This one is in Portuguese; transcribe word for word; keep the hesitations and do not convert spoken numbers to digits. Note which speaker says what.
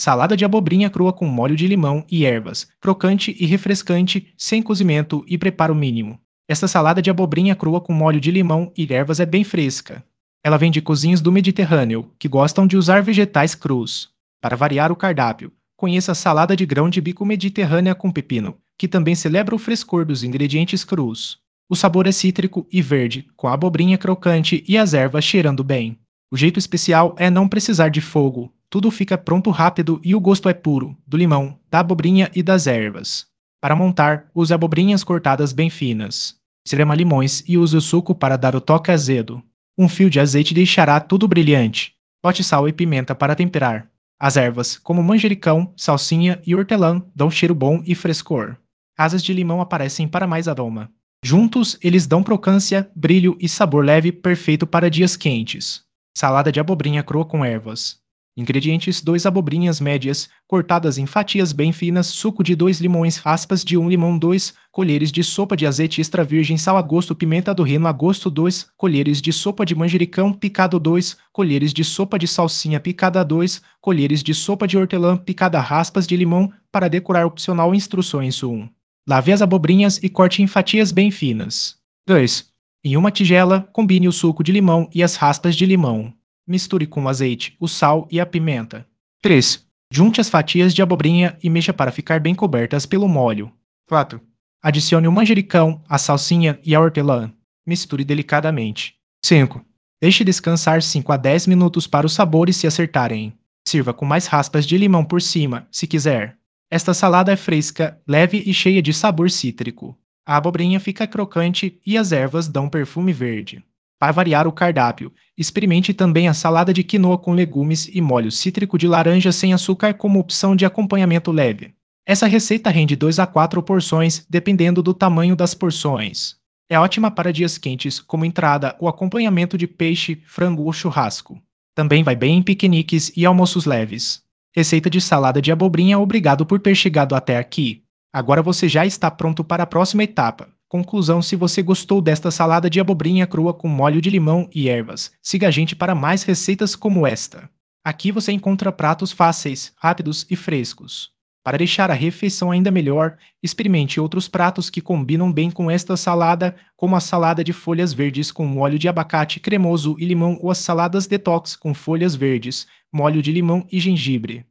Speaker 1: Salada de abobrinha crua com molho de limão e ervas, crocante e refrescante, sem cozimento e preparo mínimo. Esta salada de abobrinha crua com molho de limão e ervas é bem fresca. Ela vem de cozinhas do Mediterrâneo, que gostam de usar vegetais crus. Para variar o cardápio, conheça a salada de grão de bico mediterrânea com pepino, que também celebra o frescor dos ingredientes crus. O sabor é cítrico e verde, com a abobrinha crocante e as ervas cheirando bem. O jeito especial é não precisar de fogo. Tudo fica pronto rápido e o gosto é puro, do limão, da abobrinha e das ervas. Para montar, use abobrinhas cortadas bem finas. Esprema limões e use o suco para dar o toque azedo. Um fio de azeite deixará tudo brilhante. Bote sal e pimenta para temperar. As ervas, como manjericão, salsinha e hortelã, dão cheiro bom e frescor. Asas de limão aparecem para mais aroma. Juntos, eles dão crocância, brilho e sabor leve perfeito para dias quentes. Salada de abobrinha crua com ervas. Ingredientes: dois abobrinhas médias, cortadas em fatias bem finas, suco de dois limões, raspas de um limão, dois colheres de sopa de azeite extra virgem, sal a gosto, pimenta do reino a gosto, dois colheres de sopa de manjericão picado, dois colheres de sopa de salsinha picada, dois colheres de sopa de hortelã picada, raspas de limão, para decorar opcional. Instruções: um. Lave as abobrinhas e corte em fatias bem finas. dois. Em uma tigela, combine o suco de limão e as raspas de limão. Misture com o azeite, o sal e a pimenta. três. Junte as fatias de abobrinha e mexa para ficar bem cobertas pelo molho. quatro. Adicione o manjericão, a salsinha e a hortelã. Misture delicadamente. cinco. Deixe descansar cinco a dez minutos para os sabores se acertarem. Sirva com mais raspas de limão por cima, se quiser. Esta salada é fresca, leve e cheia de sabor cítrico. A abobrinha fica crocante e as ervas dão perfume verde. Para variar o cardápio, experimente também a salada de quinoa com legumes e molho cítrico de laranja sem açúcar como opção de acompanhamento leve. Essa receita rende duas a quatro porções, dependendo do tamanho das porções. É ótima para dias quentes, como entrada ou acompanhamento de peixe, frango ou churrasco. Também vai bem em piqueniques e almoços leves. Receita de salada de abobrinha. Obrigado por ter chegado até aqui. Agora você já está pronto para a próxima etapa. Conclusão: se você gostou desta salada de abobrinha crua com molho de limão e ervas, siga a gente para mais receitas como esta. Aqui você encontra pratos fáceis, rápidos e frescos. Para deixar a refeição ainda melhor, experimente outros pratos que combinam bem com esta salada, como a salada de folhas verdes com molho de abacate cremoso e limão ou as saladas detox com folhas verdes, molho de limão e gengibre.